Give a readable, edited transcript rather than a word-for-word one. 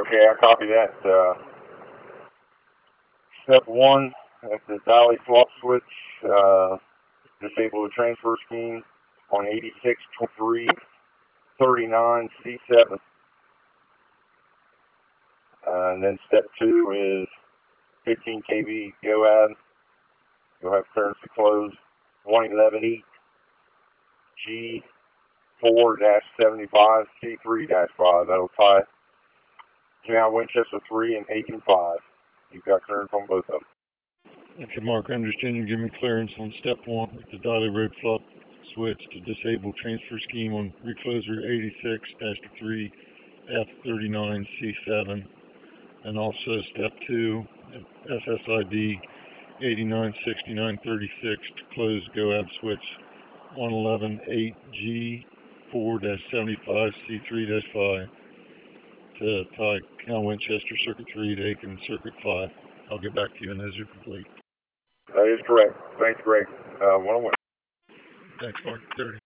Okay, I copy that. Step 1, at the Dolly flop switch, disable the transfer scheme on 862339C7. And then step 2 is 15 kV GOAD. You'll have clearance to close 111E G4-75 C3-5. That'll tie John Winchester 3 and Aiken 5. You've got clearance on both of them. Okay, Mark, I understand you give me clearance on step 1 with the Dolly Road flop switch to disable transfer scheme on recloser 86-3 F39C7, and also step 2 SSID 896936 to close GOAB switch 111-8G4-75 C3-5 to tie Cal Winchester Circuit 3 to Aiken Circuit 5. I'll get back to you when those are complete. That is correct. Thanks, Greg. 101. Thanks, Mark. 30.